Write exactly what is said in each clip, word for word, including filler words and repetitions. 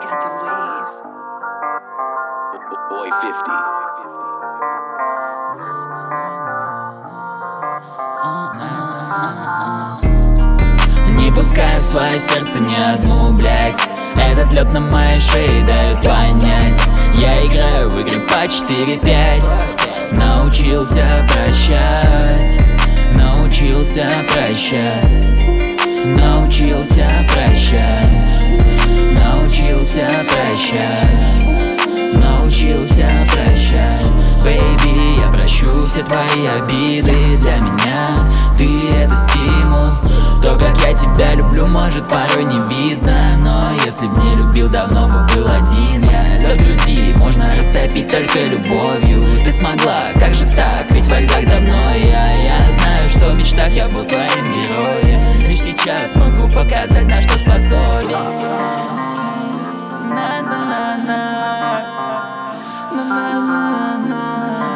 Got the waves. Boy fifty. Не пускаю в свое сердце ни одну, блядь. Этот лед на моей шее дает понять. Я играю в игры по четыре-пять. Научился прощать. Научился прощать. Научился прощать. Научился прощать. Научился прощать. Бэйби, я прощу все твои обиды. Для меня ты это стимул. То, как я тебя люблю, может порой не видно. Но если б не любил, давно бы был один. Я лед груди можно растопить только любовью. Ты смогла, как же так, ведь во льдах давно я Я знаю, что в мечтах я был твоим героем. Лишь сейчас могу показать, на что способен. На-на-на-на. На-на-на-на.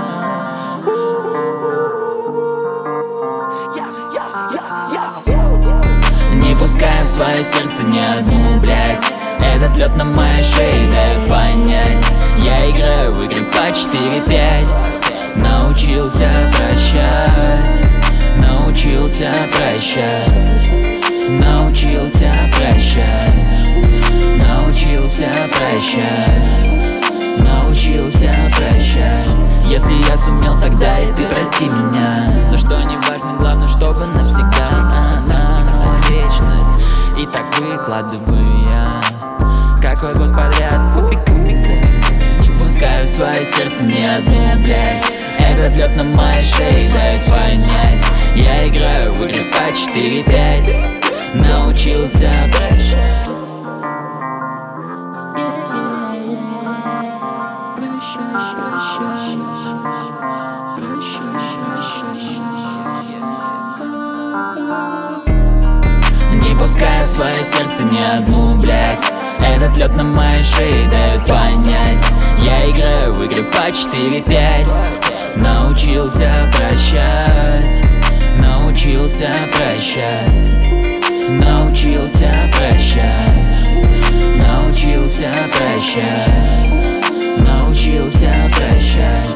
Не пускаю в свое сердце ни одну, блядь. Этот лед на моей шее дает понять. Я играю в игры по четыре-пять. Научился прощать. Научился прощать. Научился прощать. Научился прощать. Научился прощать. Если я сумел тогда, и ты прости меня. За что не важно, главное, чтобы навсегда. Вечность. И так выкладываю я какой год подряд. Не пускаю в свое сердце ни одну, блядь. Этот лед на моей шее дает понять. Я играю в игры по четыре-пять. Научился прощать. Прощай, прощай. Прощай, прощай. Не пускаю в свое сердце ни одну, блядь. Этот лед на моей шее дает понять. Я играю в игры по четыре-пять. Научился прощать. Научился прощать. Научился прощать. Научился прощать. Научился прощать.